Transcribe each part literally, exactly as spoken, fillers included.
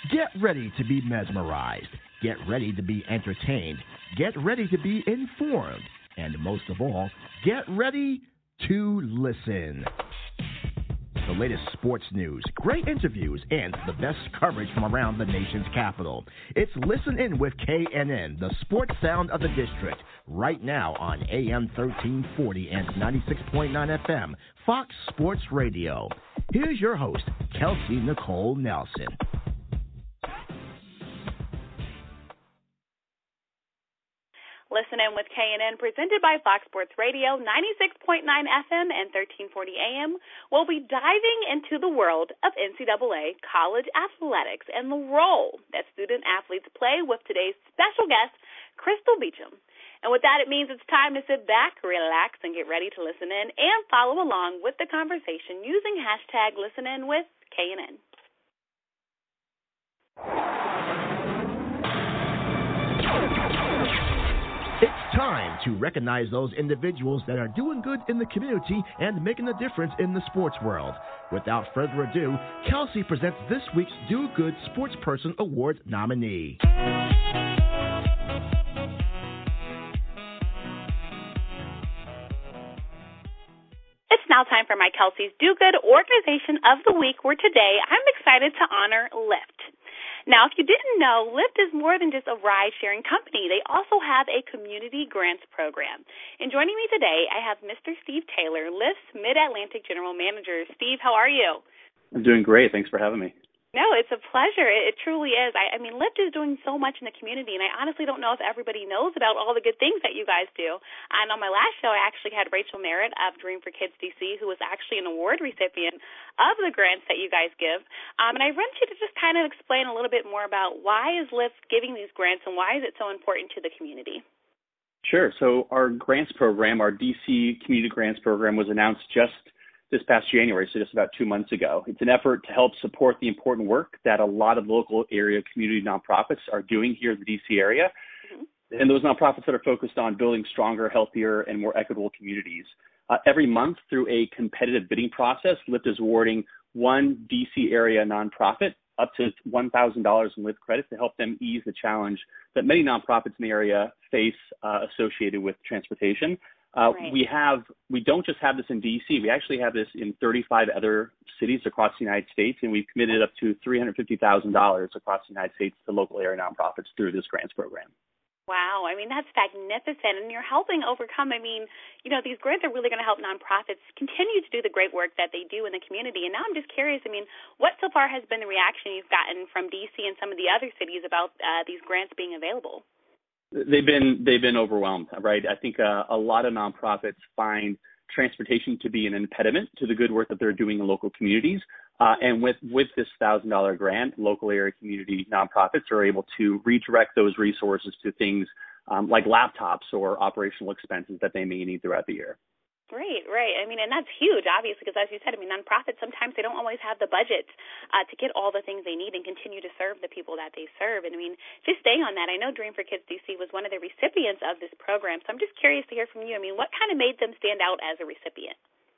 Get ready to be mesmerized. Get ready to be entertained. Get ready to be informed. And most of all, get ready to listen. The latest sports news, great interviews, and the best coverage from around the nation's capital. It's Listen In with K N N, the sports sound of the district, right now on A M thirteen forty and ninety-six point nine F M, Fox Sports Radio. Here's your host, Kelsey Nicole Nelson. Listen In with K N N, presented by Fox Sports Radio, ninety-six point nine F M and thirteen forty A M. We'll be diving into the world of N C double A college athletics and the role that student athletes play with today's special guest, Crystal Beacham. And with that, it means it's time to sit back, relax, and get ready to listen in and follow along with the conversation using hashtag ListenIn with K N N. It's time to recognize those individuals that are doing good in the community and making a difference in the sports world. Without further ado, Kelsey presents this week's Do Good Sportsperson Award nominee. It's now time for my Kelsey's Do Good Organization of the Week, where today I'm excited to honor Lyft. Now, if you didn't know, Lyft is more than just a ride-sharing company. They also have a community grants program. And joining me today, I have Mister Steve Taylor, Lyft's Mid-Atlantic General Manager. Steve, how are you? I'm doing great. Thanks for having me. No, it's a pleasure. It, it truly is. I, I mean, Lyft is doing so much in the community, and I honestly don't know if everybody knows about all the good things that you guys do. And on my last show, I actually had Rachel Merritt of Dream for Kids D C, who was actually an award recipient of the grants that you guys give. Um, and I want you to just kind of explain a little bit more about why is Lyft giving these grants and why is it so important to the community? Sure. So our grants program, our D C Community Grants Program, was announced just this past January, so just about two months ago. It's an effort to help support the important work that a lot of local area community nonprofits are doing here in the D C area, mm-hmm. and those nonprofits that are focused on building stronger, healthier, and more equitable communities. Uh, every month, through a competitive bidding process, Lyft is awarding one D C area nonprofit up to one thousand dollars in Lyft credits to help them ease the challenge that many nonprofits in the area face uh, associated with transportation. Uh, right. We have, we don't just have this in D C, we actually have this in thirty-five other cities across the United States, and we've committed up to three hundred fifty thousand dollars across the United States to local area nonprofits through this grants program. Wow. I mean, that's magnificent. And you're helping overcome, I mean, you know, these grants are really going to help nonprofits continue to do the great work that they do in the community. And now I'm just curious, I mean, what so far has been the reaction you've gotten from D C and some of the other cities about uh, these grants being available? They've been they've been overwhelmed, right? I think uh, a lot of nonprofits find transportation to be an impediment to the good work that they're doing in local communities. Uh, and with, with this one thousand dollars grant, local area community nonprofits are able to redirect those resources to things um, like laptops or operational expenses that they may need throughout the year. Right, right. I mean, and that's huge, obviously, because as you said, I mean, nonprofits, sometimes they don't always have the budget uh, to get all the things they need and continue to serve the people that they serve. And I mean, just staying on that, I know Dream for Kids D C was one of the recipients of this program, so I'm just curious to hear from you. I mean, what kind of made them stand out as a recipient?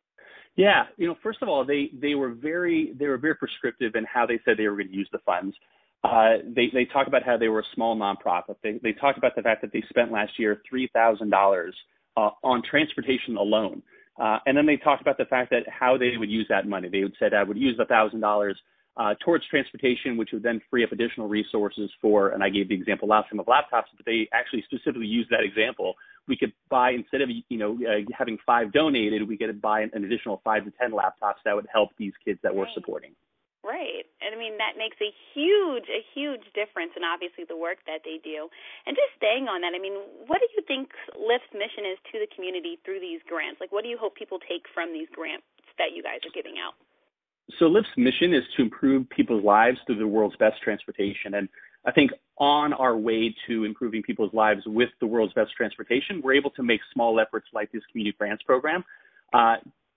Yeah, you know, first of all, they, they were very they were very prescriptive in how they said they were going to use the funds. Uh, they they talked about how they were a small nonprofit. They they talked about the fact that they spent last year three thousand dollars uh, on transportation alone, uh, and then they talked about the fact that how they would use that money. They would said I would use the thousand dollars uh, towards transportation, which would then free up additional resources for. And I gave the example last time of laptops, but they actually specifically used that example. We could buy, instead of, you know, uh, having five donated, we could buy an additional five to ten laptops that would help these kids that we're supporting. Right. And I mean, that makes a huge, a huge difference in obviously the work that they do. And just staying on that, I mean, what do you think Lyft's mission is to the community through these grants? Like, what do you hope people take from these grants that you guys are giving out? So Lyft's mission is to improve people's lives through the world's best transportation. And I think on our way to improving people's lives with the world's best transportation, we're able to make small efforts like this community grants program uh,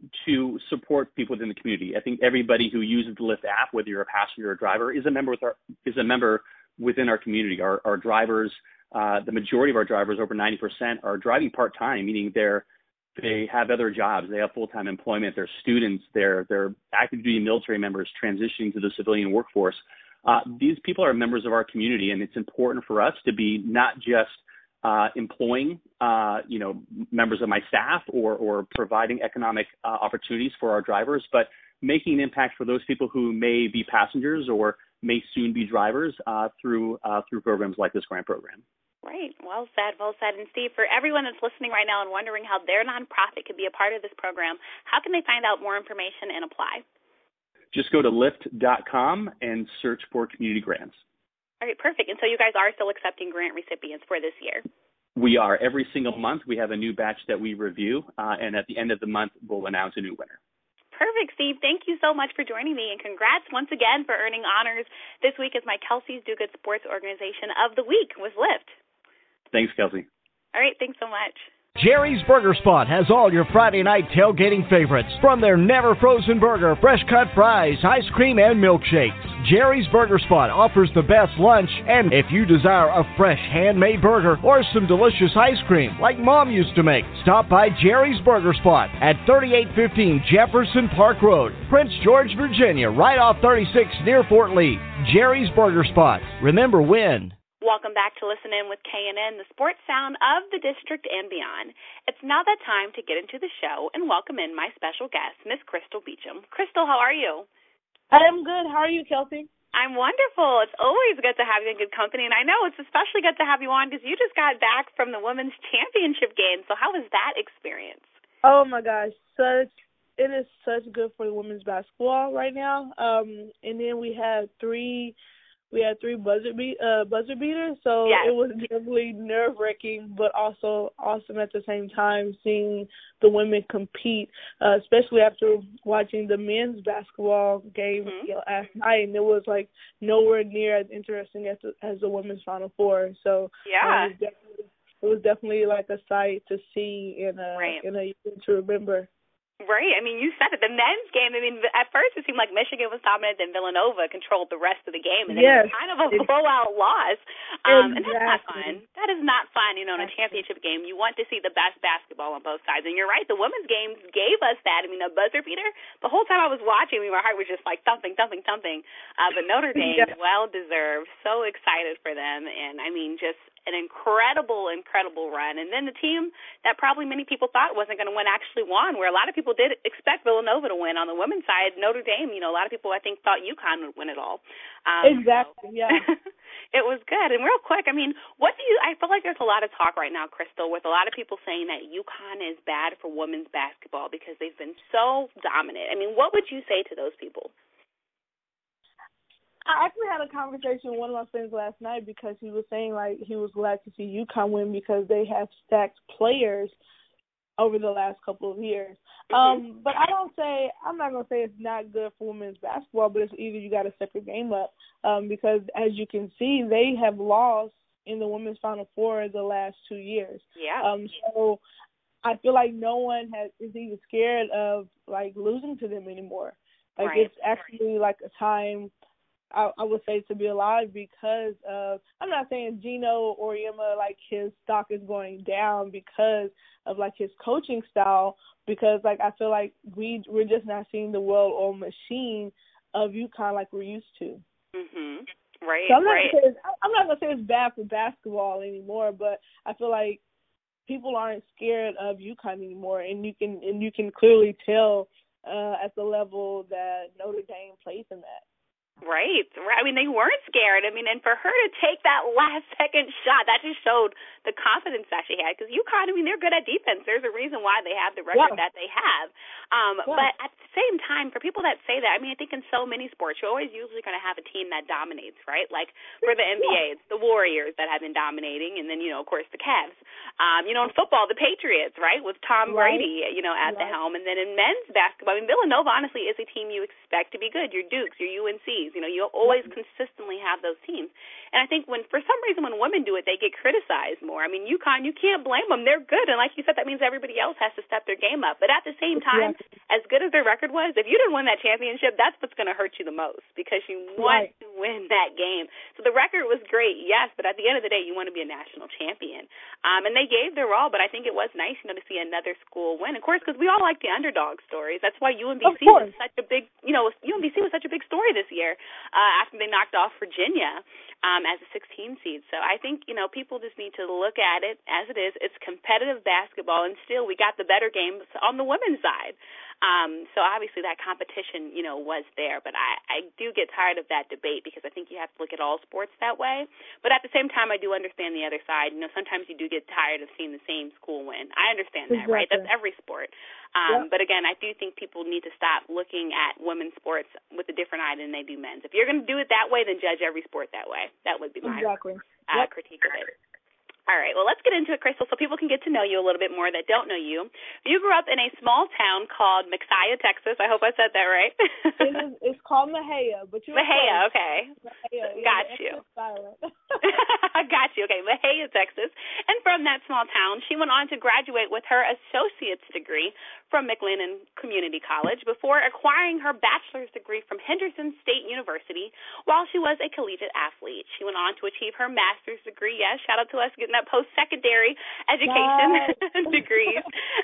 to support people within the community. I think everybody who uses the Lyft app, whether you're a passenger or a driver, is a member with our is a member within our community. Our, our drivers, uh, the majority of our drivers, over ninety percent, are driving part-time, meaning they're they have other jobs, they have full-time employment, they're students, they're they're active duty military members transitioning to the civilian workforce. Uh, these people are members of our community, and it's important for us to be not just uh, employing, uh, you know, members of my staff or, or providing economic uh, opportunities for our drivers, but making an impact for those people who may be passengers or may soon be drivers uh, through uh, through programs like this grant program. Right. Well said. Well said. And Steve, for everyone that's listening right now and wondering how their nonprofit could be a part of this program, how can they find out more information and apply? Just go to lyft dot com and search for community grants. All right, perfect. And so you guys are still accepting grant recipients for this year? We are. Every single month we have a new batch that we review, uh, and at the end of the month we'll announce a new winner. Perfect, Steve. Thank you so much for joining me, and congrats once again for earning honors this week as my Kelsey's Do Good Sports Organization of the Week with Lyft. Thanks, Kelsey. All right, thanks so much. Jerry's Burger Spot has all your Friday night tailgating favorites. From their never-frozen burger, fresh-cut fries, ice cream, and milkshakes. Jerry's Burger Spot offers the best lunch, and if you desire a fresh handmade burger or some delicious ice cream like Mom used to make, stop by Jerry's Burger Spot at thirty-eight fifteen Jefferson Park Road, Prince George, Virginia, right off thirty-six near Fort Lee. Jerry's Burger Spot. Remember when. Welcome back to Listen In with K N N, the sports sound of the district and beyond. It's now that time to get into the show and welcome in my special guest, Miss Crystal Beecham. Crystal, how are you? I'm good. How are you, Kelsey? I'm wonderful. It's always good to have you in good company, and I know it's especially good to have you on because you just got back from the women's championship game. So how was that experience? Oh, my gosh. Such It is such good for the women's basketball right now. Um, and then we had three – We had three buzzer beat uh buzzer beaters, so yes. It was definitely nerve wracking, but also awesome at the same time seeing the women compete, uh, especially after watching the men's basketball game mm-hmm. you know, last night, and it was like nowhere near as interesting as the, as the women's Final Four. So yeah, um, it, was definitely, it was definitely like a sight to see and a right. and a to remember. Right. I mean, you said it. The men's game, I mean, at first it seemed like Michigan was dominant, then Villanova controlled the rest of the game, and then yes. it was kind of a blowout loss. Um, exactly. And that's not fun. That is not fun, you know, in a championship game. You want to see the best basketball on both sides. And you're right, the women's games gave us that. I mean, a buzzer beater, the whole time I was watching, I mean, my heart was just like thumping, thumping, thumping. Uh, but Notre Dame, yes. well-deserved. So excited for them. And, I mean, just an incredible, incredible run. And then the team that probably many people thought wasn't going to win actually won, where a lot of people did expect Villanova to win. On the women's side, Notre Dame, you know, a lot of people, I think, thought UConn would win it all. Um, exactly, so yeah. It was good. And real quick, I mean, what do you – I feel like there's a lot of talk right now, Crystal, with a lot of people saying that UConn is bad for women's basketball because they've been so dominant. I mean, what would you say to those people? I actually had a conversation with one of my friends last night because he was saying, like, he was glad to see UConn win because they have stacked players over the last couple of years. Mm-hmm. Um, but I don't say – I'm not going to say it's not good for women's basketball, but it's either you got to step your game up um, because, as you can see, they have lost in the women's Final Four the last two years. Yeah. Um, so I feel like no one has is even scared of, like, losing to them anymore. Like, right. It's actually, like, a time – I, I would say to be alive because of, I'm not saying Gino Auriemma, like, his stock is going down because of, like, his coaching style, because, like, I feel like we, we're just not seeing the well-oiled machine of UConn like we're used to. Mm-hmm. Right, so I'm not right. Gonna say it's, I'm not going to say it's bad for basketball anymore, but I feel like people aren't scared of UConn anymore, and you can, and you can clearly tell uh, at the level that Notre Dame plays in that. Right. I mean, they weren't scared. I mean, and for her to take that last second shot, that just showed the confidence that she had. Because UConn, I mean, they're good at defense. There's a reason why they have the record yeah. that they have. Um, yeah. But at the same time, for people that say that, I mean, I think in so many sports, you're always usually going to have a team that dominates, right? Like for the N B A, yeah. it's the Warriors that have been dominating, and then, you know, of course, the Cavs. Um, you know, in football, the Patriots, right, with Tom right. Brady, you know, at right. the helm. And then in men's basketball, I mean, Villanova, honestly, is a team you expect to be good. Your Dukes, your U N Cs. You know, you'll always consistently have those teams. And I think when, for some reason, when women do it, they get criticized more. I mean, UConn, you can't blame them. They're good. And like you said, that means everybody else has to step their game up. But at the same time, yeah. as good as their record was, if you didn't win that championship, that's what's going to hurt you the most because you want right. to win that game. So the record was great, yes, but at the end of the day, you want to be a national champion. Um, and they gave their all, but I think it was nice, you know, to see another school win. Of course, because we all like the underdog stories. That's why U M B C was such a big, you know, U M B C was such a big story this year uh, after they knocked off Virginia um, as a sixteen seed. So I think, you know, people just need to look at it as it is. It's competitive basketball, and still we got the better games on the women's side. Um, so obviously that competition, you know, was there. But I, I do get tired of that debate because I think you have to look at all sports that way. But at the same time, I do understand the other side. You know, sometimes you do get tired of seeing the same school win. I understand that, exactly. right? That's every sport. Um, yep. But again, I do think people need to stop looking at women's sports with a different eye than they do men's. If you're going to do it that way, then judge every sport that way. That would be my exactly. uh, yep. critique of it. All right, well, let's get into it, Crystal, so people can get to know you a little bit more that don't know you. You grew up in a small town called Mexia, Texas. I hope I said that right. it is, it's called Mexia, but you're Mexia, okay. Mexia, yeah, got you. got you, okay, Mexia, Texas. And from that small town, she went on to graduate with her associate's degree from McLennan Community College before acquiring her bachelor's degree from Henderson State University while she was a collegiate athlete. She went on to achieve her master's degree. Yes, shout out to us getting that post-secondary education yes. degrees.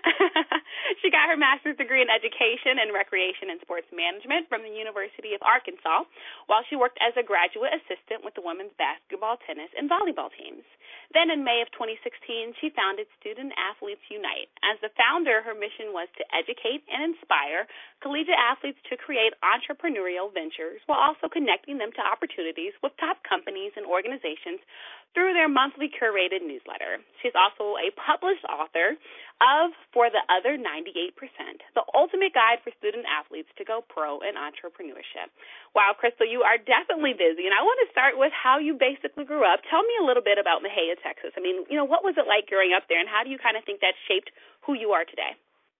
She got her master's degree in education and recreation and sports management from the University of Arkansas while she worked as a graduate assistant with the women's basketball, tennis, and volleyball teams. Then in May of twenty sixteen, she founded Student Athletes Unite. As the founder, her mission was to educate and inspire collegiate athletes to create entrepreneurial ventures while also connecting them to opportunities with top companies and organizations through their monthly curated newsletter. She's also a published author of For the Other ninety-eight percent, the ultimate guide for student athletes to go pro in entrepreneurship. Wow, Crystal, you are definitely busy, and I want to start with how you basically grew up. Tell me a little bit about Mexia, Texas. I mean, you know, what was it like growing up there, and how do you kind of think that shaped who you are today?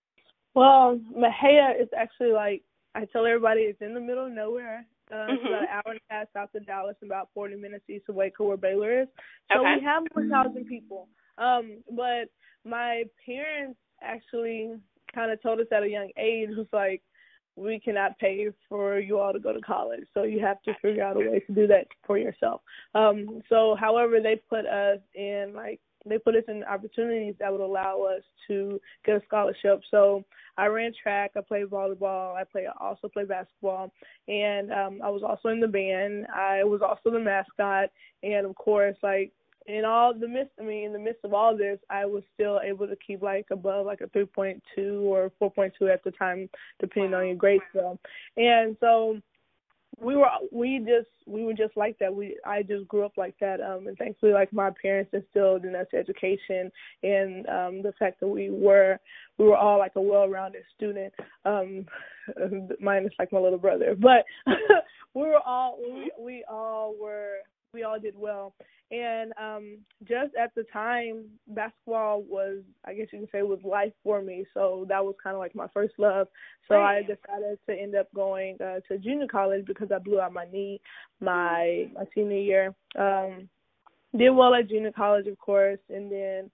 Well, Mexia is actually like, I tell everybody, it's in the middle of nowhere. Uh, mm-hmm. It's about an hour and a half south of Dallas, about forty minutes east of Waco, where Baylor is. So okay. we have one thousand people. Um, but my parents actually kind of told us at a young age, was like, we cannot pay for you all to go to college, so you have to figure out a way to do that for yourself. Um, so, however, they put us in, like, they put us in opportunities that would allow us to get a scholarship. So I ran track, I played volleyball, I play, also played basketball, and um, I was also in the band. I was also the mascot, and of course, like, in all the midst, I mean, in the midst of all this, I was still able to keep like above like a three point two or four point two at the time, depending on your grade scale. And so we were, we just, we were just like that. We, I just grew up like that. Um, and thankfully, like my parents instilled in us education and um, the fact that we were, we were all like a well-rounded student, um, minus like my little brother. But we were all, we, we all were. We all did well. And um, just at the time, basketball was, I guess you can say, was life for me. So that was kind of like my first love. So right. I decided to end up going uh, to junior college because I blew out my knee my, my senior year. Um, did well at junior college, of course, and then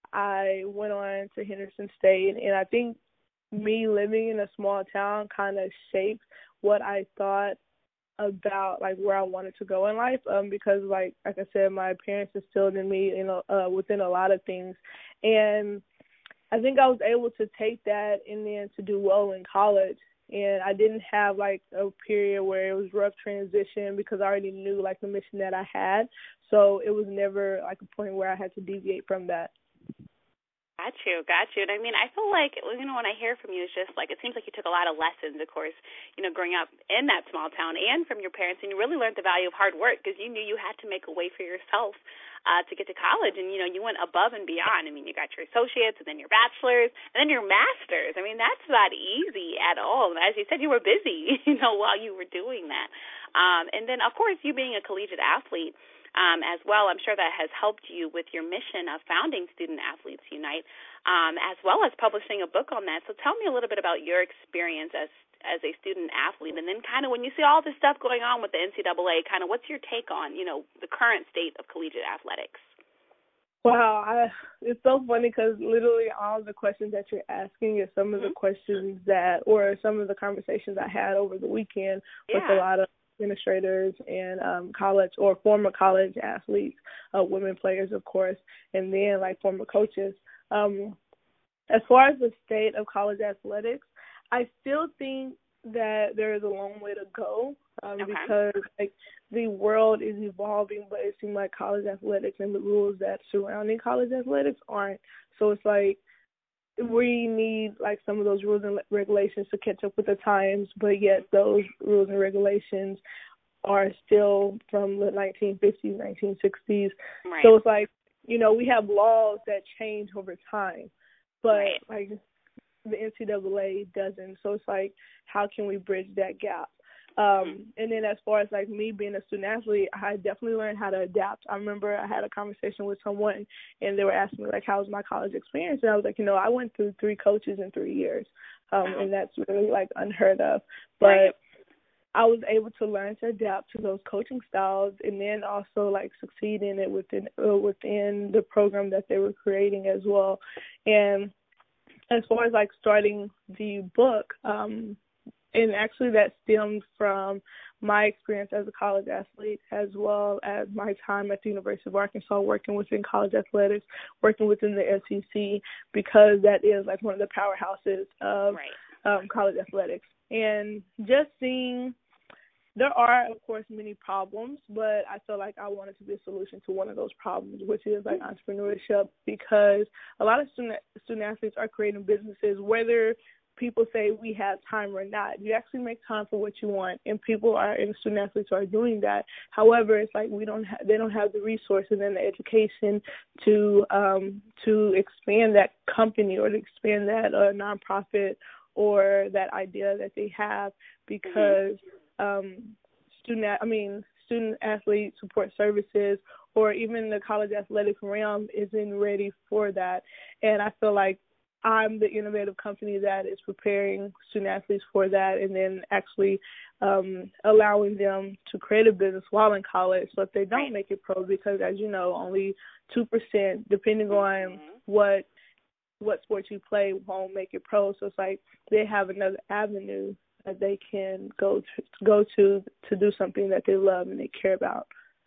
I went on to Henderson State. And I think me living in a small town kind of shaped what I thought about like where I wanted to go in life, um, because like like I said, my parents instilled in me, you know, uh, within a lot of things, and I think I was able to take that and then to do well in college. And I didn't have like a period where it was rough transition because I already knew like the mission that I had, so it was never like a point where I had to deviate from that. Got you, got you. And I mean, I feel like, you know, when I hear from you, it's just like, it seems like you took a lot of lessons, of course, you know, growing up in that small town and from your parents, and you really learned the value of hard work because you knew you had to make a way for yourself uh, to get to college. And, you know, you went above and beyond. I mean, you got your associates and then your bachelor's and then your master's. I mean, that's not easy at all. And as you said, you were busy, you know, while you were doing that. Um, and then, of course, you being a collegiate athlete um, as well, I'm sure that has helped you with your mission of founding Student Athletes Unite, um, as well as publishing a book on that. So tell me a little bit about your experience as as a student athlete, and then kind of when you see all this stuff going on with the N C double A, kind of what's your take on, you know, the current state of collegiate athletics? Wow, I, it's so funny because literally all the questions that you're asking is some of the questions that, or some of the conversations I had over the weekend yeah. with a lot of administrators and um, college or former college athletes, uh, women players, of course, and then like former coaches. Um, as far as the state of college athletics, I still think that there is a long way to go um, okay. because like the world is evolving, but it seems like college athletics and the rules that surrounding college athletics aren't. So it's like we need like some of those rules and regulations to catch up with the times, but yet those rules and regulations are still from the nineteen fifties, nineteen sixties. Right. So it's like, you know, we have laws that change over time, but right. like the N C double A doesn't. So it's like, how can we bridge that gap? Um, mm-hmm. And then as far as like me being a student athlete, I definitely learned how to adapt. I remember I had a conversation with someone and they were asking me like, how was my college experience? And I was like, you know, I went through three coaches in three years. Um, mm-hmm. And that's really like unheard of. But right. I was able to learn to adapt to those coaching styles and then also like succeed in it within, uh, within the program that they were creating as well. And as far as like starting the book, um, and actually that stemmed from my experience as a college athlete as well as my time at the University of Arkansas working within college athletics, working within the S E C, because that is like one of the powerhouses of right. um, college athletics. And just seeing, there are, of course, many problems, but I feel like I wanted to be a solution to one of those problems, which is like entrepreneurship, because a lot of student, student athletes are creating businesses, whether people say we have time or not. You actually make time for what you want, and people are, and student athletes are doing that. However, it's like we don't ha- they don't have the resources and the education to um, to expand that company or to expand that uh, nonprofit or that idea that they have, because um, student, I mean, student athlete support services or even the college athletic realm isn't ready for that. And I feel like I'm the innovative company that is preparing student athletes for that, and then actually um, allowing them to create a business while in college so if they don't make it pro, because as you know, only two percent, depending on mm-hmm. what what sport you play, won't make it pro. So it's like they have another avenue that they can go to, go to to do something that they love and they care about.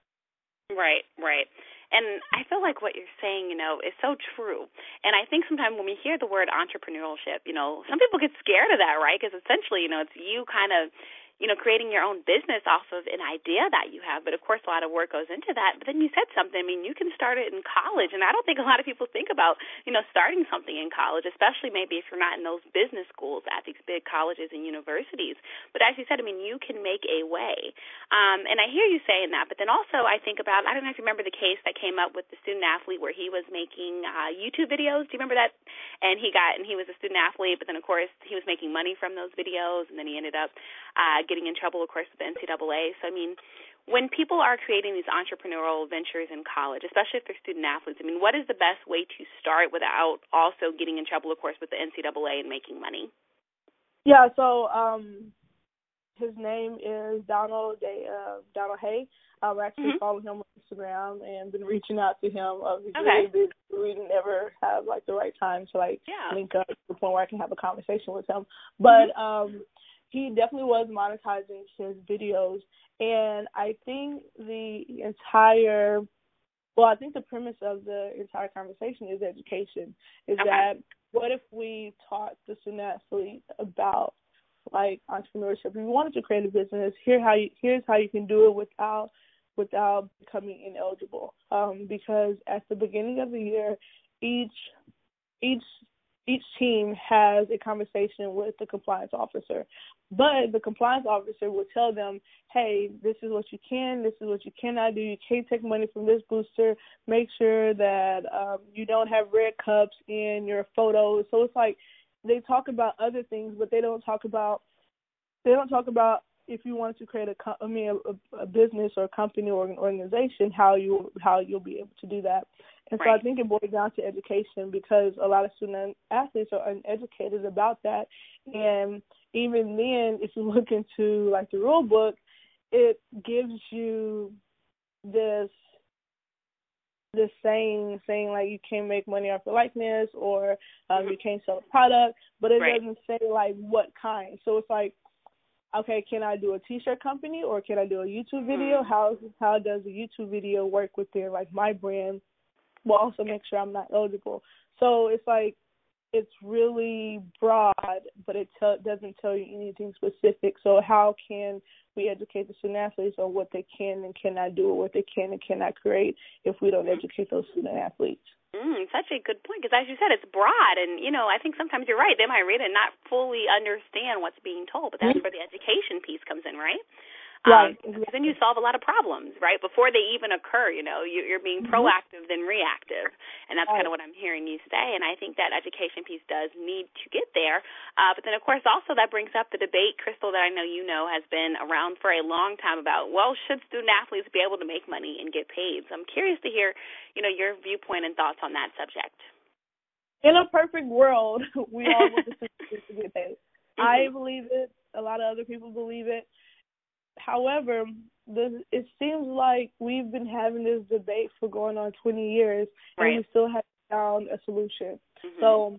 Right, right. And I feel like what you're saying, you know, is so true. And I think sometimes when we hear the word entrepreneurship, you know, some people get scared of that, right? Because essentially, you know, it's you kind of, you know, creating your own business off of an idea that you have. But, of course, a lot of work goes into that. But then you said something. I mean, you can start it in college. And I don't think a lot of people think about, you know, starting something in college, especially maybe if you're not in those business schools at these big colleges and universities. But as you said, I mean, you can make a way. Um, and I hear you saying that. But then also I think about, I don't know if you remember the case that came up with the student athlete where he was making uh, YouTube videos. Do you remember that? And he got, and he was a student athlete, but then, of course, he was making money from those videos, and then he ended up uh, getting in trouble, of course, with the N C double A. So, I mean, when people are creating these entrepreneurial ventures in college, especially if they're student athletes, I mean, what is the best way to start without also getting in trouble, of course, with the N C double A and making money? Yeah, so um, his name is Donald Day, uh, Donald Hay. I've actually mm-hmm. followed him on Instagram and been reaching out to him. Uh, he's okay. really busy. We never have, like, the right time to, like, yeah. link up to the point where I can have a conversation with him. But mm-hmm. um, he definitely was monetizing his videos. And I think the entire, well, I think the premise of the entire conversation is education, is okay. that what if we taught the student athlete about, like, entrepreneurship? If you wanted to create a business, here how you, here's how you can do it without without becoming ineligible. Um, because at the beginning of the year, each each each team has a conversation with the compliance officer. But the compliance officer will tell them, hey, this is what you can, this is what you cannot do. You can't take money from this booster. Make sure that um, you don't have red cups in your photos. So it's like they talk about other things, but they don't talk about they don't talk about if you wanted to create a, co- I mean, a, a business or a company or an organization, how you how you'll be able to do that. And so right. I think it boils down to education, because a lot of student athletes are uneducated about that. And even then, if you look into like the rule book, it gives you this this saying saying like you can't make money off your likeness, or um, mm-hmm. you can't sell a product, but it right. doesn't say like what kind. So it's like, okay, can I do a T-shirt company, or can I do a YouTube video? Mm-hmm. How how does a YouTube video work within like my brand? Will also make sure I'm not eligible. So it's like, it's really broad, but it t- doesn't tell you anything specific. So how can we educate the student athletes on what they can and cannot do, or what they can and cannot create, if we don't educate those student athletes? Mm, such a good point, because as you said, it's broad, and, you know, I think sometimes you're right. They might read it and not fully understand what's being told, but that's mm-hmm. where the education piece comes in, right? Right. Um, exactly. Then you solve a lot of problems, right, before they even occur. You know, you, you're being mm-hmm. proactive than reactive, and that's right. kind of what I'm hearing you say. And I think that education piece does need to get there. Uh, but then, of course, also that brings up the debate, Crystal, that I know you know has been around for a long time about, well, should student athletes be able to make money and get paid? So I'm curious to hear, you know, your viewpoint and thoughts on that subject. In a perfect world, we all want the student athletes to get paid. Mm-hmm. I believe it. A lot of other people believe it. However, the, it seems like we've been having this debate for going on twenty years, and right. we still haven't found a solution. Mm-hmm. So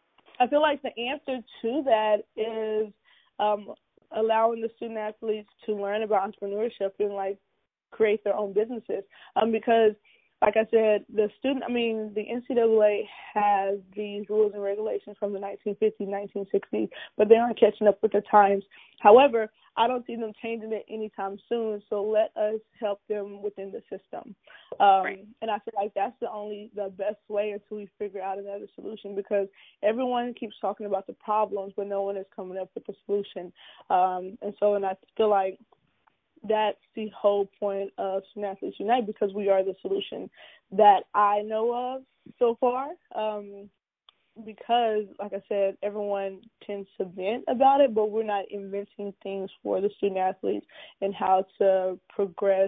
I feel like the answer to that is um, allowing the student athletes to learn about entrepreneurship and, like, create their own businesses. Um, because, like I said, the student, I mean, the N C double A has these rules and regulations from the nineteen fifties, nineteen sixties, but they aren't catching up with the times. However, I don't see them changing it anytime soon, so let us help them within the system. Um, right. And I feel like that's the only, the best way until we figure out another solution, because everyone keeps talking about the problems, but no one is coming up with a solution. Um, and so, and I feel like that's the whole point of Student Athletes Unite, because we are the solution that I know of so far. Um, because, like I said, everyone tends to vent about it, but we're not inventing things for the student athletes and how to progress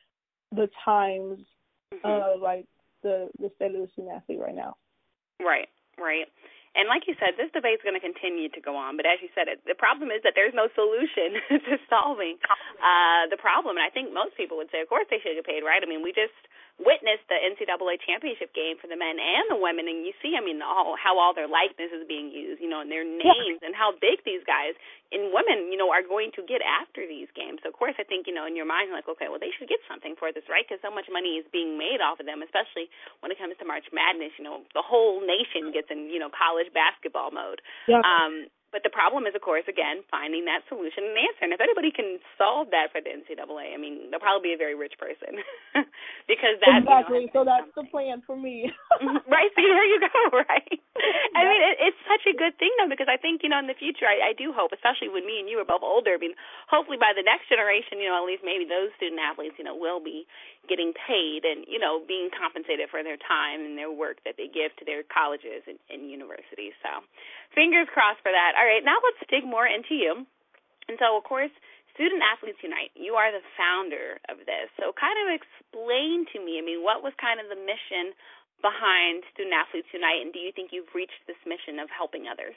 the times mm-hmm. of, like, the, the state of the student athlete right now. Right, right. And like you said, this debate is going to continue to go on. But as you said, it, the problem is that there's no solution to solving uh, the problem. And I think most people would say, of course, they should get paid, right? I mean, we just witnessed the N C double A championship game for the men and the women, and you see, I mean, all, how all their likeness is being used, you know, and their names, yeah. and how big these guys and women, you know, are going to get after these games. So, of course, I think, you know, in your mind, you're like, okay, well, they should get something for this, right? Because so much money is being made off of them, especially when it comes to March Madness. You know, the whole nation gets in, you know, college basketball mode. Yeah. Um, But the problem is, of course, again, finding that solution and answer. And if anybody can solve that for the N C double A, I mean, they'll probably be a very rich person. because that, Exactly. You know, so that's something. The plan for me. Right. See, there you go, right? I mean, it, it's such a good thing, though, because I think, you know, in the future, I, I do hope, especially when me and you are both older, I mean, hopefully by the next generation, you know, at least maybe those student athletes, you know, will be getting paid and, you know, being compensated for their time and their work that they give to their colleges and, and universities. So fingers crossed for that. All right, now let's dig more into you. And so, of course, Student Athletes Unite, you are the founder of this. So kind of explain to me, I mean, what was kind of the mission behind Student Athletes Unite, and do you think you've reached this mission of helping others?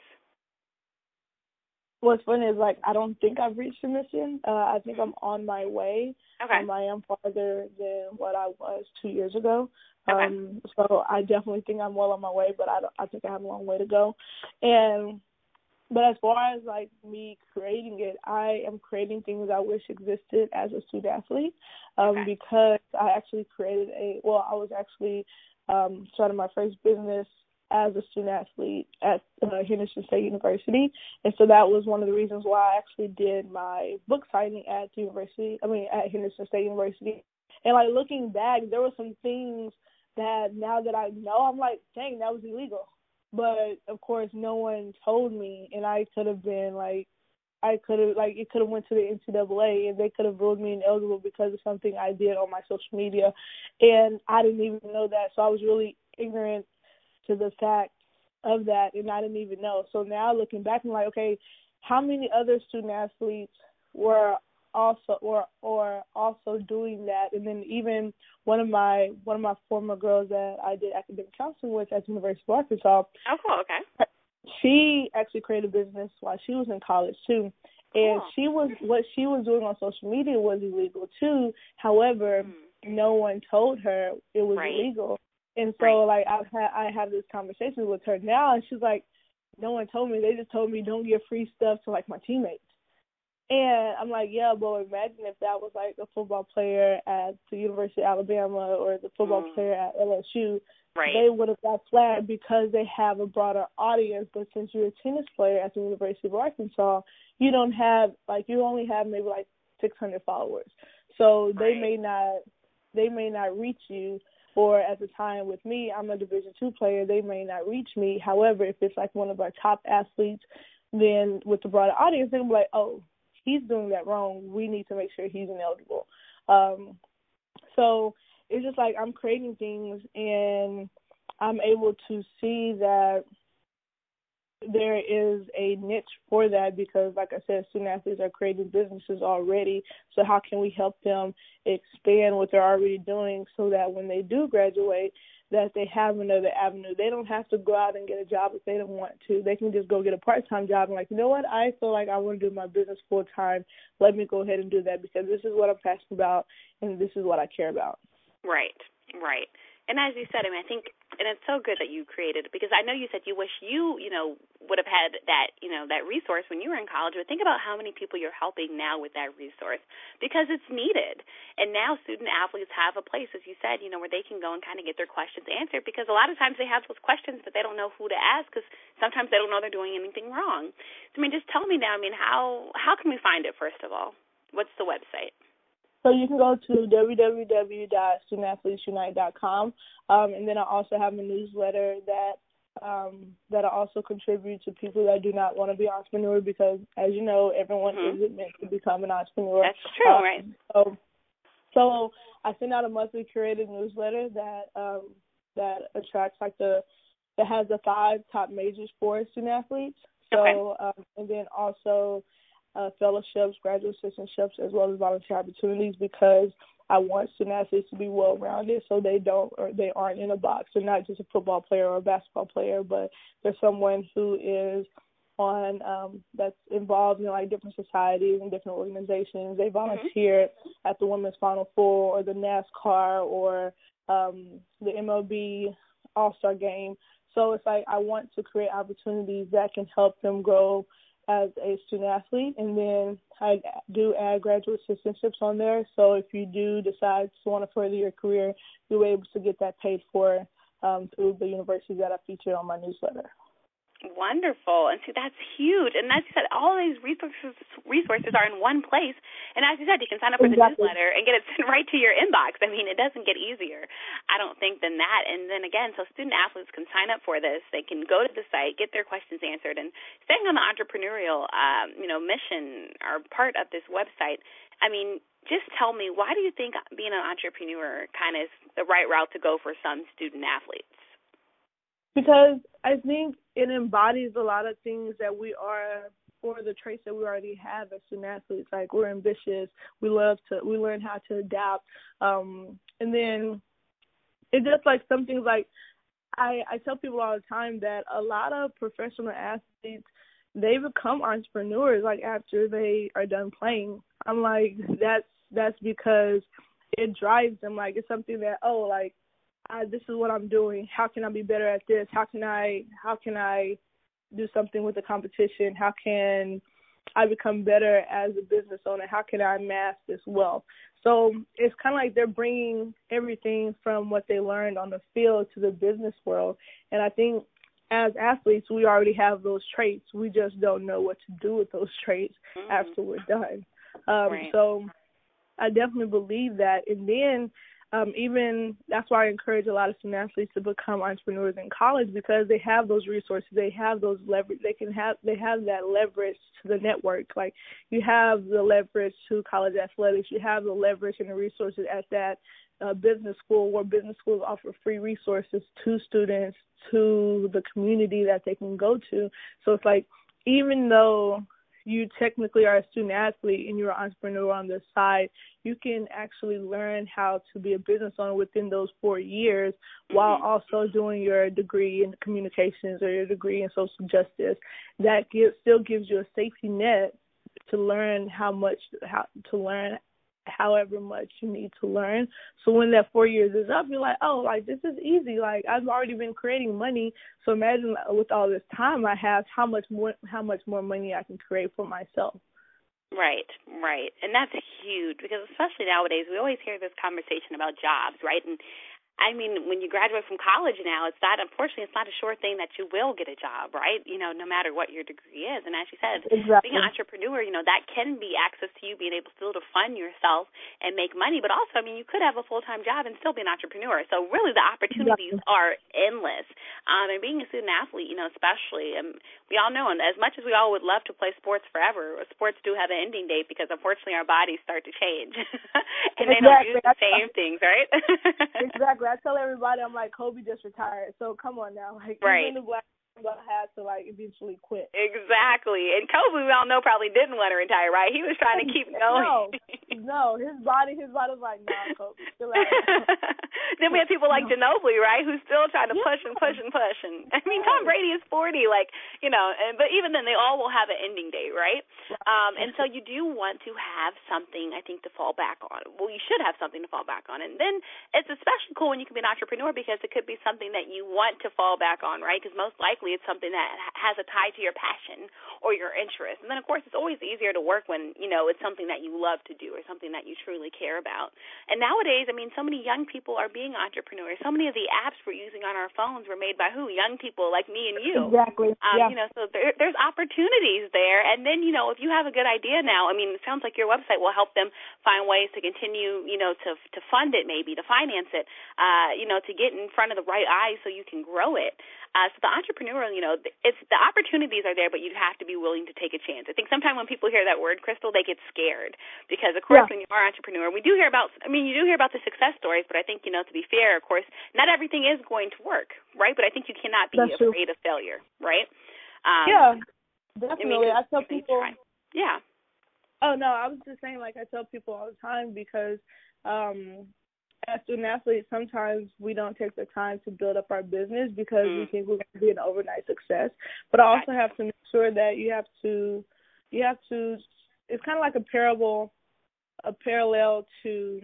What's funny is, like, I don't think I've reached the mission. Uh, I think I'm on my way. Okay. Um, I am farther than what I was two years ago. Okay. Um, so I definitely think I'm well on my way, but I, don't, I think I have a long way to go. And But as far as, like, me creating it, I am creating things I wish existed as a student athlete um, okay. because I actually created a, well, I was actually um, starting my first business as a student athlete at uh, Henderson State University. And so that was one of the reasons why I actually did my book signing at the university, I mean, at Henderson State University. And, like, looking back, there were some things that now that I know, I'm like, dang, that was illegal. But, of course, no one told me, and I could have been, like, I could have, like, it could have went to the N C double A, and they could have ruled me ineligible because of something I did on my social media. And I didn't even know that, so I was really ignorant to the fact of that, and I didn't even know. So now looking back, I'm like, okay, how many other student athletes were also or or also doing that. And then even one of my one of my former girls that I did academic counseling with at the University of Arkansas. Oh, cool. Okay. She actually created a business while she was in college too. And cool. she was what she was doing on social media was illegal too. However, mm. no one told her it was right. illegal. And so right. like I've had I have this conversation with her now, and she's like, no one told me. They just told me don't give free stuff to like my teammates. And I'm like, yeah, but imagine if that was like a football player at the University of Alabama or the football mm. player at L S U. Right. They would have got flagged because they have a broader audience. But since you're a tennis player at the University of Arkansas, you don't have, like, you only have maybe like six hundred followers. So they right. may not, they may not reach you. Or at the time with me, I'm a Division two player, they may not reach me. However, if it's like one of our top athletes, then with the broader audience, they'll be like, oh, he's doing that wrong. We need to make sure he's ineligible. Um, so it's just like I'm creating things and I'm able to see that there is a niche for that because, like I said, student athletes are creating businesses already. So how can we help them expand what they're already doing so that when they do graduate, that they have another avenue? They don't have to go out and get a job if they don't want to. They can just go get a part-time job and like, you know what, I feel like I want to do my business full-time. Let me go ahead and do that because this is what I'm passionate about and this is what I care about. Right, right. And as you said, I mean, I think, and it's so good that you created, because I know you said you wish you, you know, would have had that, you know, that resource when you were in college, but think about how many people you're helping now with that resource, because it's needed. And now student athletes have a place, as you said, you know, where they can go and kind of get their questions answered, because a lot of times they have those questions, but they don't know who to ask, because sometimes they don't know they're doing anything wrong. So, I mean, just tell me now, I mean, how, how can we find it, first of all? What's the website? So you can go to w w w dot student athletes unite dot com, um, and then I also have a newsletter that um, that I also contribute to people that do not want to be entrepreneurs because, as you know, everyone mm-hmm. isn't meant to become an entrepreneur. That's true, um, right? So, so I send out a monthly curated newsletter that um, that attracts like the that has the five top majors for student athletes. So okay. um, and then also. Uh, fellowships, graduate assistantships, as well as volunteer opportunities because I want student athletes to be well-rounded so they don't or they aren't in a box. They're not just a football player or a basketball player, but they're someone who is on um, that's involved in like different societies and different organizations. They volunteer mm-hmm. at the Women's Final Four or the NASCAR or um, the M L B All-Star Game. So it's like I want to create opportunities that can help them grow as a student athlete, and then I do add graduate assistantships on there. So if you do decide to want to further your career, you're able to get that paid for um, through the university that I featured on my newsletter. Wonderful. And see, that's huge. And as you said, all these resources resources are in one place. And as you said, you can sign up for the exactly. newsletter and get it sent right to your inbox. I mean, it doesn't get easier, I don't think, than that. And then again, so student athletes can sign up for this. They can go to the site, get their questions answered, and staying on the entrepreneurial, um, you know, mission or part of this website. I mean, just tell me, why do you think being an entrepreneur kind of is the right route to go for some student athletes? Because I think it embodies a lot of things that we are, or the traits that we already have as student athletes. Like we're ambitious, we love to, we learn how to adapt, um, and then it's just like some things like I, I tell people all the time that a lot of professional athletes, they become entrepreneurs like after they are done playing. I'm like that's that's because it drives them. Like it's something that oh like. Uh, this is what I'm doing. How can I be better at this? How can I how can I do something with the competition? How can I become better as a business owner? How can I amass this wealth? So it's kind of like they're bringing everything from what they learned on the field to the business world. And I think as athletes, we already have those traits. We just don't know what to do with those traits mm-hmm. after we're done. Um, right. So I definitely believe that. And then Um, even that's why I encourage a lot of student athletes to become entrepreneurs in college because they have those resources, they have those leverage, they can have they have that leverage to the network. Like you have the leverage to college athletics, you have the leverage and the resources at that uh, business school where business schools offer free resources to students, to the community that they can go to. So it's like even though you technically are a student athlete and you're an entrepreneur on the side, you can actually learn how to be a business owner within those four years mm-hmm. while also doing your degree in communications or your degree in social justice. That gives, still gives you a safety net to learn how much, how to learn however much you need to learn. So when that four years is up, you're like, oh, like, this is easy. Like, I've already been creating money. So imagine with all this time I have, how much more, how much more money I can create for myself. Right, right. And that's huge because especially nowadays, we always hear this conversation about jobs, right? And I mean, when you graduate from college now, it's not, unfortunately, it's not a sure thing that you will get a job, right? You know, no matter what your degree is. And as you said, exactly. being an entrepreneur, you know, that can be access to you being able still to fund yourself and make money. But also, I mean, you could have a full-time job and still be an entrepreneur. So really the opportunities exactly. are endless. Um, and being a student athlete, you know, especially, um, we all know, and as much as we all would love to play sports forever, sports do have an ending date because unfortunately our bodies start to change. and exactly. they don't use the same things, right? Exactly. I tell everybody, I'm like, Kobe just retired, so come on now. Like, right. even the black people had to, like, eventually quit. Exactly. And Kobe, we all know, probably didn't want to retire, right? He was trying to keep going. No, no. His body, his body was like, nah, Kobe, still out. Then we have people like no. Ginobili, right, who's still trying to push and push and push. And I mean, Tom Brady is forty, like, you know, and, but even then, they all will have an ending date, right? Um, and so you do want to have something, I think, to fall back on. Well, you should have something to fall back on. And then it's especially cool when you can be an entrepreneur because it could be something that you want to fall back on, right? Because most likely it's something that has a tie to your passion or your interest. And then, of course, it's always easier to work when, you know, it's something that you love to do or something that you truly care about. And nowadays, I mean, so many young people are being entrepreneurs. So many of the apps we're using on our phones were made by who? Young people like me and you. Exactly. Um, yeah. You know, so there, there's opportunities there. And then, you know, if you have a good idea now, I mean, it sounds like your website will help them find ways to continue, you know, to to fund it maybe, to finance it, uh, you know, to get in front of the right eyes so you can grow it. Uh, so the entrepreneurial, you know, it's the opportunities are there, but you have to be willing to take a chance. I think sometimes when people hear that word, Crystal, they get scared because, of course, yeah. when you are an entrepreneur, we do hear about, I mean, you do hear about the success stories, but I think, you know, to be fair, of course, not everything is going to work, right? But I think you cannot be That's afraid true. of failure, right? Um, yeah, definitely. I, mean, I tell people. Yeah. Oh, no, I was just saying, like, I tell people all the time because um, as student athletes, sometimes we don't take the time to build up our business because mm. we think we're going to be an overnight success. But I also have to make sure that you have to, you have to, it's kind of like a parable, a parallel to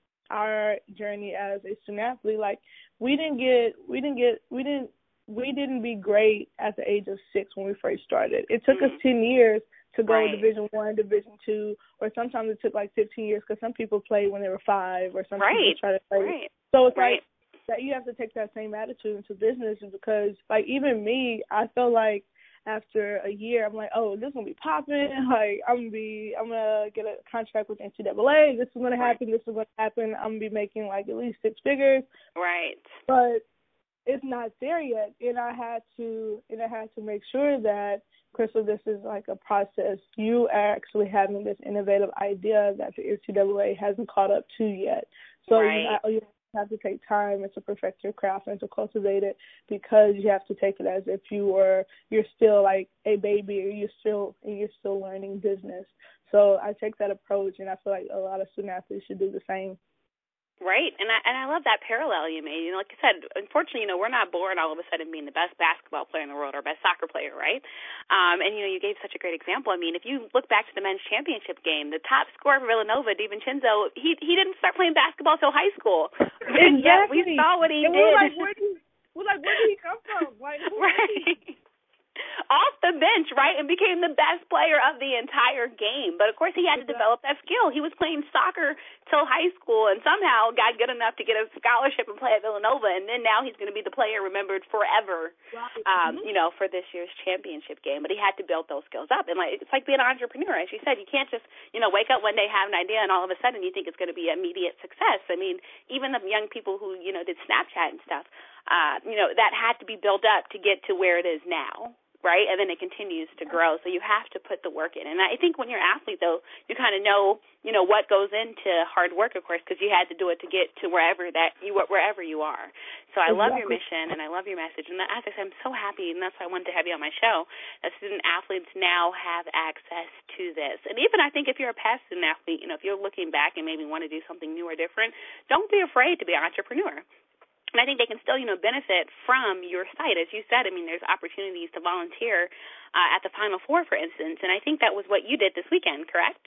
our journey as a student athlete. Like, we didn't get, we didn't get, we didn't, we didn't be great at the age of six when we first started. It took mm. us ten years to go right. Division One, Division Two, or sometimes it took like fifteen years because some people played when they were five, or some right. people try to play. Right. So it's right. like that you have to take that same attitude into business because, like, even me, I feel like after a year, I'm like, oh, this is gonna be popping. Like, I'm gonna be, I'm gonna get a contract with N C double A. This is gonna happen. This is gonna happen. I'm gonna be making like at least six figures. Right. But it's not there yet, and I had to, and I had to make sure that, Crystal, this is like a process. You are actually having this innovative idea that the N C double A hasn't caught up to yet. So right. you, you have to take time and to perfect your craft and to cultivate it because you have to take it as if you were, you're still like a baby or you're still, and you're still learning business. So I take that approach, and I feel like a lot of student athletes should do the same. Right, and I and I love that parallel you made. You know, like I said, unfortunately, you know, we're not born all of a sudden being the best basketball player in the world or best soccer player, right? Um, and you know, you gave such a great example. I mean, if you look back to the men's championship game, the top scorer for Villanova, DiVincenzo, he he didn't start playing basketball till high school. Exactly. Yet we saw what he and did. We're like, where did we're like, where did he come from? Like, who right. Off the bench, right, and became the best player of the entire game. But, of course, he had to develop that skill. He was playing soccer till high school and somehow got good enough to get a scholarship and play at Villanova, and then now he's going to be the player remembered forever, right. um, mm-hmm. you know, for this year's championship game. But he had to build those skills up. And like it's like being an entrepreneur. As you said, you can't just, you know, wake up one day, have an idea, and all of a sudden you think it's going to be immediate success. I mean, even the young people who, you know, did Snapchat and stuff, uh, you know, that had to be built up to get to where it is now. Right, and then it continues to grow. So you have to put the work in. And I think when you're an athlete, though, you kind of know, you know, what goes into hard work, of course, because you had to do it to get to wherever that you wherever you are. so I exactly. love your mission, and I love your message. And as I said, I'm so happy, and that's why I wanted to have you on my show, that student-athletes now have access to this. And even I think if you're a past student-athlete, you know, if you're looking back and maybe want to do something new or different, don't be afraid to be an entrepreneur. And I think they can still, you know, benefit from your site. As you said, I mean, there's opportunities to volunteer uh, at the Final Four, for instance, and I think that was what you did this weekend, correct?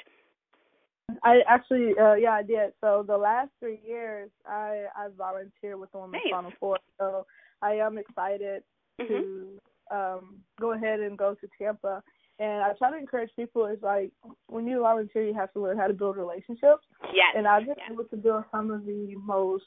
I actually, uh, yeah, I did. So the last three years, I, I volunteered with the Women's Nice. Final Four. So I am excited mm-hmm. to um, go ahead and go to Tampa. And I try to encourage people is like when you volunteer, you have to learn how to build relationships. Yes. And I've been yes. able to build some of the most,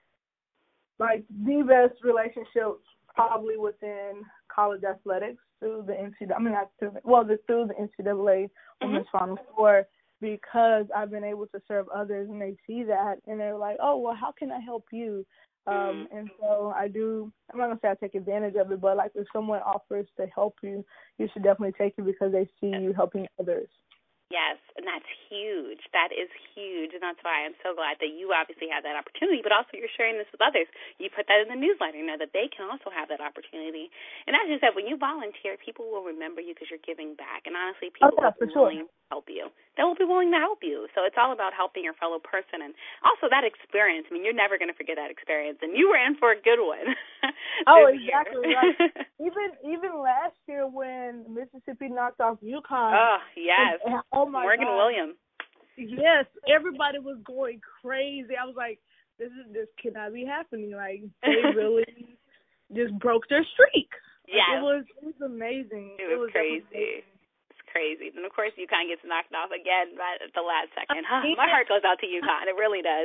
like the best relationships probably within college athletics through the N C double A. I mean, not through the, well, the, through the N C double A mm-hmm. Women's Final Four. Because I've been able to serve others and they see that and they're like, oh, well, how can I help you? Um, and so I do, I'm not going to say I take advantage of it, but like if someone offers to help you, you should definitely take it because they see you helping others. Yes, and that's huge. That is huge, and that's why I'm so glad that you obviously have that opportunity, but also you're sharing this with others. You put that in the newsletter, you know, that they can also have that opportunity. And as you said, when you volunteer, people will remember you because you're giving back, and honestly, people oh, yeah, will be sure. willing to help you. They will be willing to help you. So it's all about helping your fellow person, and also that experience. I mean, you're never going to forget that experience, and you were in for a good one. Oh, exactly. Like, even even last year when Mississippi knocked off UConn. Oh, yes. And, and, oh my Morgan God. Williams. Yes, everybody was going crazy. I was like, this is this cannot be happening. Like they really just broke their streak. Yeah, like, it was it was amazing. It was, it was crazy. It's crazy. And of course, UConn gets knocked off again right at the last second. Huh, my heart goes out to UConn. It really does.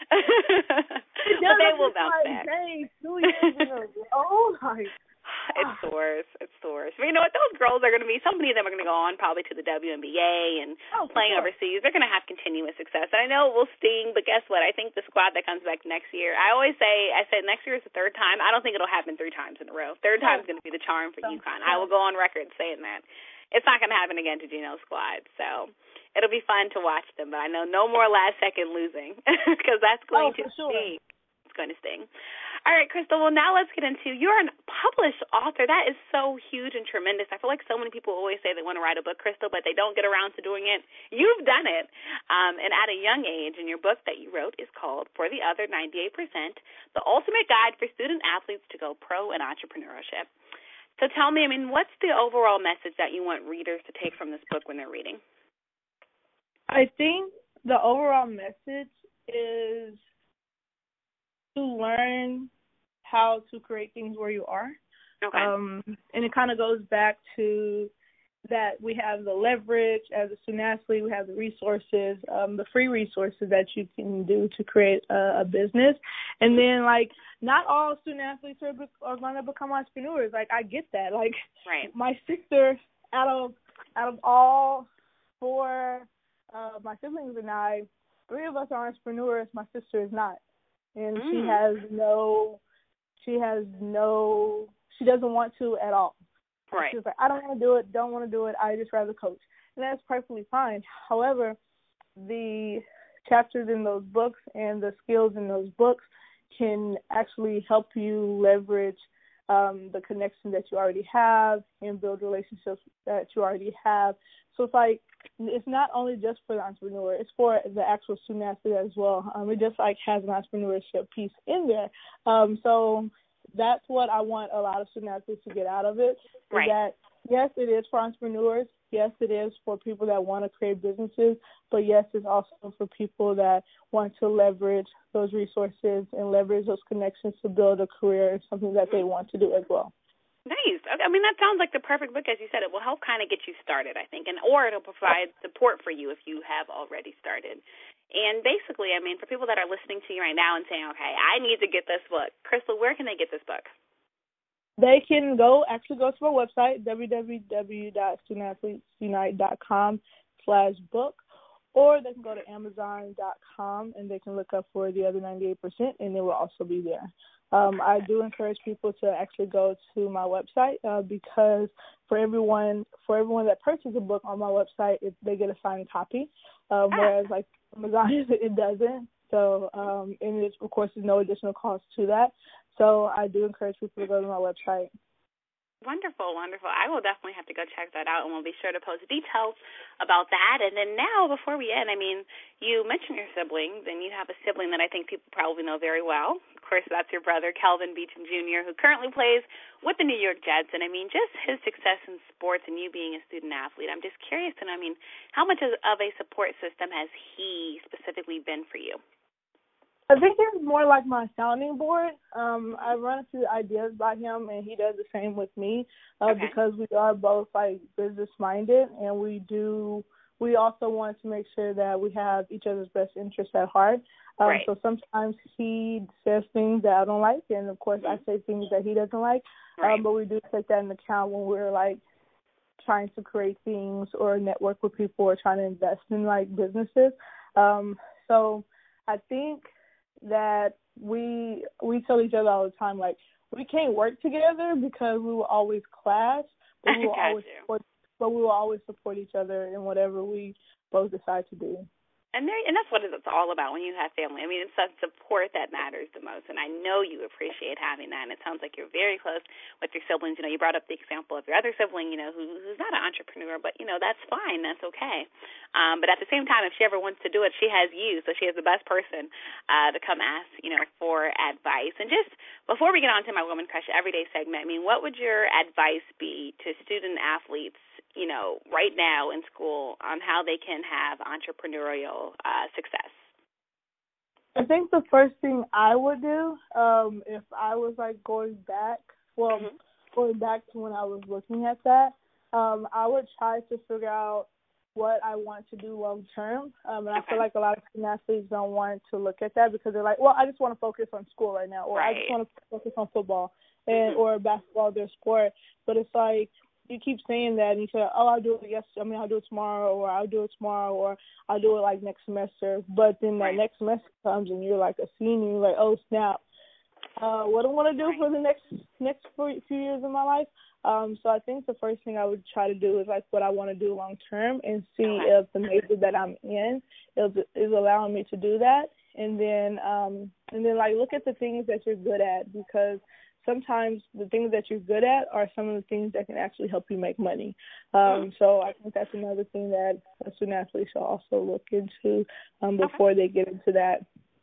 It but does. they will bounce like, back. Dang, two years in a row. Like, It's the worst. It's the worst. But you know what? Those girls are going to be, so many of them are going to go on probably to the W N B A and oh, playing sure. overseas. They're going to have continuous success. And I know it will sting, but guess what? I think the squad that comes back next year, I always say, I said next year is the third time. I don't think it'll happen three times in a row. Third no. time is going to be the charm for no. UConn. No. I will go on record saying that. It's not going to happen again to Gino's squad. So it'll be fun to watch them. But I know no more last-second losing because that's going oh, to sure. sting. It's going to sting. All right, Crystal, well, now let's get into, you're a published author. That is so huge and tremendous. I feel like so many people always say they want to write a book, Crystal, but they don't get around to doing it. You've done it, um, and at a young age, and your book that you wrote is called For the Other ninety-eight percent, The Ultimate Guide for Student Athletes to Go Pro in Entrepreneurship. So tell me, I mean, what's the overall message that you want readers to take from this book when they're reading? I think the overall message is to learn how to create things where you are. Okay. Um, and it kind of goes back to that we have the leverage as a student athlete, we have the resources, um, the free resources that you can do to create a, a business. And then, like, not all student athletes are, are going to become entrepreneurs. Like, I get that. Like, right. my sister, out of out of all four, uh, my siblings and I, three of us are entrepreneurs. My sister is not. And mm. she has no... She has no, she doesn't want to at all. Right. She's like, I don't want to do it, don't want to do it, I just rather coach. And that's perfectly fine. However, the chapters in those books and the skills in those books can actually help you leverage um, the connection that you already have and build relationships that you already have. So it's like, it's not only just for the entrepreneur, it's for the actual student athlete as well. Um, it just like has an entrepreneurship piece in there. Um, so that's what I want a lot of student athletes to get out of it. Right. Is that yes, it is for entrepreneurs. Yes, it is for people that want to create businesses. But yes, it's also for people that want to leverage those resources and leverage those connections to build a career, something that they want to do as well. Nice. I mean, that sounds like the perfect book. As you said, it will help kind of get you started, I think, and or it'll provide support for you if you have already started. And basically, I mean, for people that are listening to you right now and saying, okay, I need to get this book, Crystal, where can they get this book? They can go, actually go to our website, w w w dot student athletes unite dot com slash book, or they can go to amazon dot com and they can look up For the Other ninety-eight percent, and it will also be there. Um, I do encourage people to actually go to my website uh, because for everyone for everyone that purchases a book on my website, it, they get a signed copy, um, whereas like Amazon, it doesn't. So, um, and it, of course, there's no additional cost to that. So I do encourage people to go to my website. Wonderful, wonderful. I will definitely have to go check that out, and we'll be sure to post details about that. And then now, before we end, I mean, you mentioned your siblings, and you have a sibling that I think people probably know very well. Of course, that's your brother, Kelvin Beachum Junior, who currently plays with the New York Jets. And, I mean, just his success in sports and you being a student athlete, I'm just curious to know, I mean, how much of a support system has he specifically been for you? I think it's more like my sounding board. Um, I run a few ideas by him, and he does the same with me uh, okay. because we are both like business minded, and we do. We also want to make sure that we have each other's best interests at heart. Um, right. So sometimes he says things that I don't like, and of course I say things that he doesn't like. Right. Um, but we do take that into account when we're like trying to create things or network with people or trying to invest in like businesses. Um, so I think that we we tell each other all the time, like, we can't work together because we will always clash, but we will always support, but we will always support each other in whatever we both decide to do. And there, and that's what it's all about when you have family. I mean, it's that support that matters the most, and I know you appreciate having that, and it sounds like you're very close with your siblings. You know, you brought up the example of your other sibling, you know, who, who's not an entrepreneur, but, you know, that's fine. That's okay. Um, but at the same time, if she ever wants to do it, she has you, so she has the best person uh, to come ask, you know, for advice. And just before we get on to my Woman Crush Everyday segment, I mean, what would your advice be to student athletes, you know, right now in school on how they can have entrepreneurial uh, success? I think the first thing I would do, um, if I was like going back, well, mm-hmm. going back to when I was looking at that, um, I would try to figure out what I want to do long term. Um, and okay. I feel like a lot of student athletes don't want to look at that because they're like, well, I just want to focus on school right now, or right. I just want to focus on football and mm-hmm. or basketball, their sport. But it's like, you keep saying that, and you say, oh, I'll do it yesterday. I mean, I'll do it tomorrow, or I'll do it tomorrow, or I'll do it, like, next semester. But then right. that next semester comes, and you're, like, a senior. You're like, oh, snap. Uh, what do I want to do right. for the next next few years of my life? Um, so I think the first thing I would try to do is, like, what I want to do long term and see okay. if the major that I'm in is, is allowing me to do that. And then, um, and then, like, look at the things that you're good at, because sometimes the things that you're good at are some of the things that can actually help you make money. Um, mm. So I think that's another thing that a student athlete should also look into um, before okay. they get into that.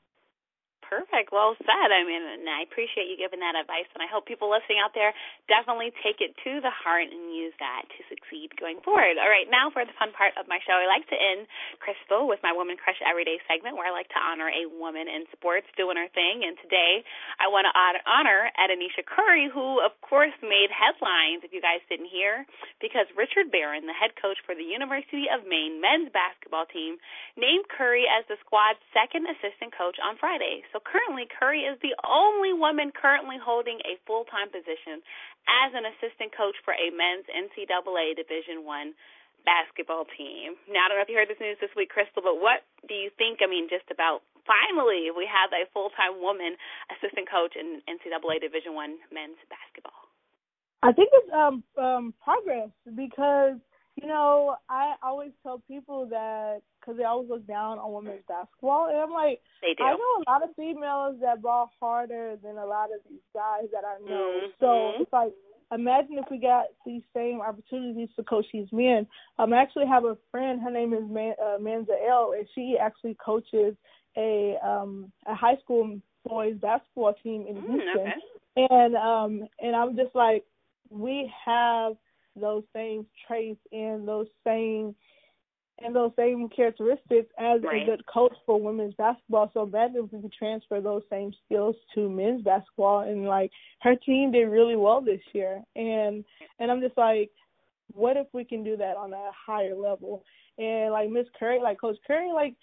Perfect. Well said. I mean, and I appreciate you giving that advice, and I hope people listening out there definitely take it to the heart and use that to succeed going forward. All right, now for the fun part of my show, I like to end, Crystal, with my Woman Crush Everyday segment, where I like to honor a woman in sports doing her thing. And today I want to honor Adanisha Curry, who, of course, made headlines, if you guys didn't hear, because Richard Barron, the head coach for the University of Maine men's basketball team, named Curry as the squad's second assistant coach on Friday. So currently, Curry is the only woman currently holding a full-time position as an assistant coach for a men's N C double A Division I basketball team. Now, I don't know if you heard this news this week, Crystal, but what do you think, I mean, just about finally we have a full-time woman assistant coach in N C double A Division I men's basketball? I think it's um, um, progress because, you know, I always tell people that because they always look down on women's basketball. And I'm like, they do. I know a lot of females that ball harder than a lot of these guys that I know. Mm-hmm. So it's like, imagine if we got these same opportunities to coach these men. Um, I actually have a friend, her name is Man, uh, Manza L, and she actually coaches a um, a high school boys basketball team in mm, Houston. Okay. And um, and I'm just like, we have those same traits and those same and those same characteristics as right. a good coach for women's basketball. So imagine if we could transfer those same skills to men's basketball. And like, her team did really well this year. And and I'm just like, what if we can do that on a higher level? And like Miss Curry, like Coach Curry, like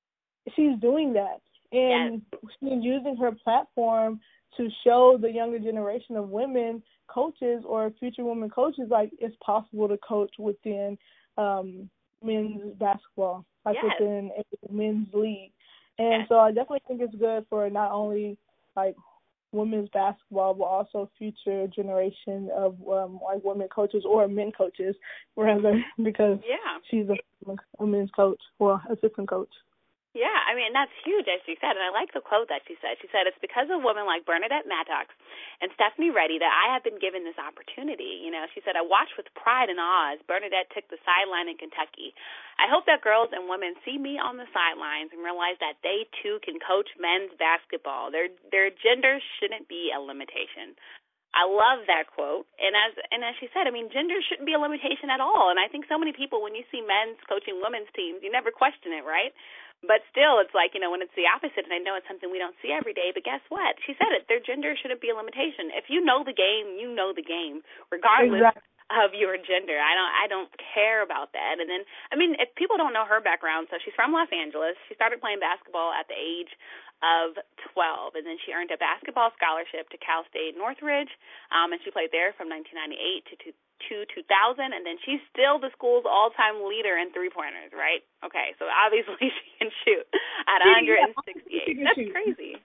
she's doing that. And yes. she's using her platform to show the younger generation of women coaches or future women coaches, like, it's possible to coach within um, men's basketball, like yes. within a men's league. And yes. so I definitely think it's good for not only, like, women's basketball, but also future generation of, um, like, women coaches or men coaches, rather, because yeah. she's a, a men's coach or assistant coach. Yeah, I mean, that's huge, as she said, and I like the quote that she said. She said, it's because of women like Bernadette Maddox and Stephanie Reddy that I have been given this opportunity. You know, she said, I watched with pride and awe as Bernadette took the sideline in Kentucky. I hope that girls and women see me on the sidelines and realize that they, too, can coach men's basketball. Their their gender shouldn't be a limitation. I love that quote, and as and as she said, I mean, gender shouldn't be a limitation at all, and I think so many people, when you see men's coaching women's teams, you never question it, right? But still, it's like, you know, when it's the opposite, and I know it's something we don't see every day, but guess what? She said it. Their gender shouldn't be a limitation. If you know the game, you know the game, regardless exactly. of your gender. I don't I don't care about that. And then, I mean, if people don't know her background, so she's from Los Angeles. She started playing basketball at the age of twelve, and then she earned a basketball scholarship to Cal State Northridge, um, and she played there from nineteen ninety-eight to two two thousand, and then she's still the school's all-time leader in three-pointers, right? Okay, so obviously she can shoot at one hundred sixty-eight. That's shoot. Crazy.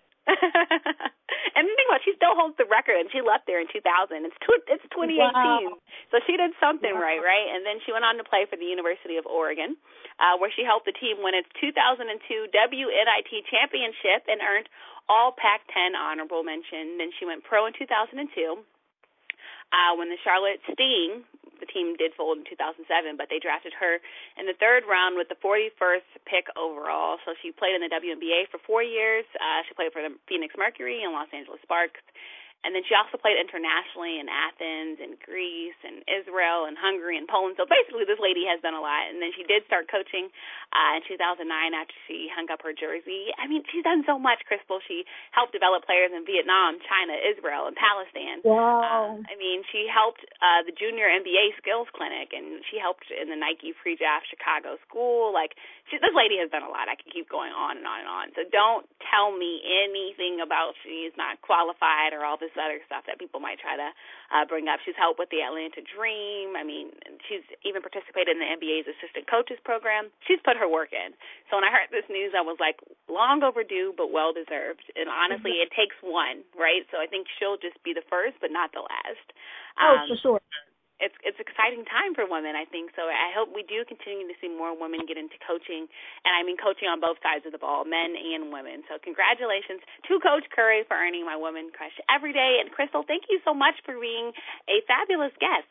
And think about it, she still holds the record, and she left there in two thousand. It's tw- it's twenty eighteen, wow. So she did something wow. right, right? And then she went on to play for the University of Oregon, uh, where she helped the team win its two thousand two W N I T championship and earned all Pac ten honorable mention. Then she went pro in two thousand two. Uh, when the Charlotte Sting, the team did fold in two thousand seven, but they drafted her in the third round with the forty-first pick overall. So she played in the W N B A for four years. Uh, she played for the Phoenix Mercury and Los Angeles Sparks. And then she also played internationally in Athens and Greece and Israel and Hungary and Poland. So basically this lady has done a lot. And then she did start coaching uh, in two thousand nine after she hung up her jersey. I mean, she's done so much, Crystal. She helped develop players in Vietnam, China, Israel, and Palestine. Wow. Uh, I mean, she helped uh, the Junior N B A Skills Clinic, and she helped in the Nike Pre-Draft Chicago School. Like, she, this lady has done a lot. I can keep going on and on and on. So don't tell me anything about she's not qualified or all this other stuff that people might try to uh, bring up. She's helped with the Atlanta Dream. I mean, she's even participated in the N B A's assistant coaches program. She's put her work in. So when I heard this news, I was like, long overdue, but well-deserved. And honestly, it takes one, right? So I think she'll just be the first, but not the last. Um, oh, for sure. It's it's exciting time for women, I think. So I hope we do continue to see more women get into coaching, and I mean coaching on both sides of the ball, men and women. So congratulations to Coach Curry for earning my Woman Crush every day. And Crystal, thank you so much for being a fabulous guest.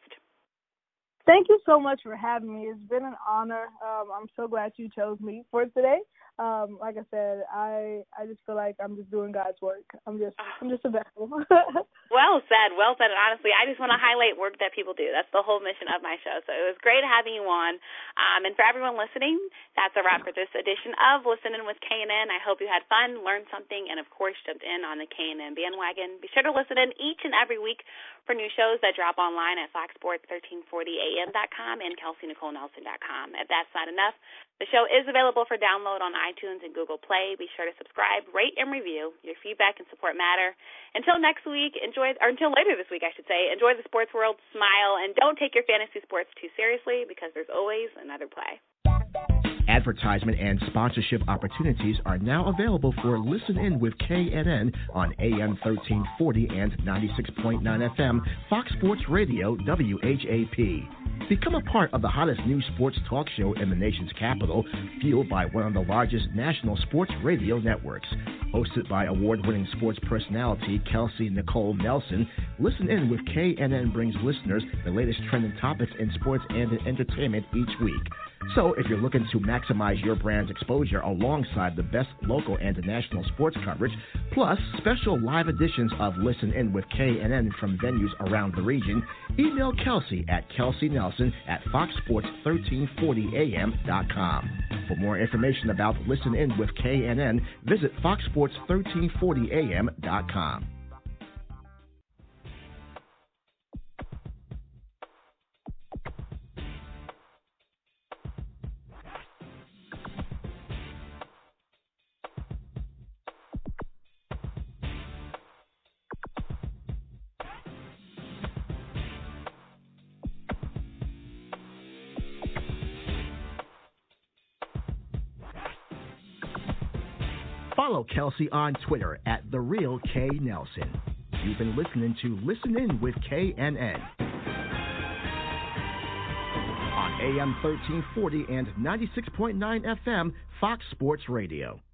Thank you so much for having me. It's been an honor. Um, I'm so glad you chose me for today. Um, like I said, I I just feel like I'm just doing God's work. I'm just I'm just a vessel. Well said, well said. And honestly, I just want to highlight work that people do. That's the whole mission of my show. So it was great having you on. Um, and for everyone listening, that's a wrap for this edition of Listening with K N N. I hope you had fun, learned something, and of course jumped in on the K N N bandwagon. Be sure to listen in each and every week for new shows that drop online at fox sports thirteen forty a m dot com and kelsey nicole nelson dot com. If that's not enough, the show is available for download on iTunes and Google Play. Be sure to subscribe, rate, and review. Your feedback and support matter. Until next week, enjoy, or until later this week, I should say, enjoy the sports world, smile, and don't take your fantasy sports too seriously because there's always another play. Advertisement and sponsorship opportunities are now available for Listen In with K N N on A M thirteen forty and ninety-six point nine F M, Fox Sports Radio, W H A P. Become a part of the hottest new sports talk show in the nation's capital, fueled by one of the largest national sports radio networks. Hosted by award-winning sports personality Kelsey Nicole Nelson, Listen In with K N N brings listeners the latest trending topics in sports and entertainment each week. So if you're looking to maximize your brand's exposure alongside the best local and national sports coverage, plus special live editions of Listen In with K N N from venues around the region, email Kelsey at kelsey nelson at fox sports thirteen forty a m dot com. For more information about Listen In with K N N, visit fox sports thirteen forty a m dot com. Follow Kelsey on Twitter at The Real K Nelson. You've been listening to Listen In with K N N on A M thirteen forty and ninety-six point nine F M, Fox Sports Radio.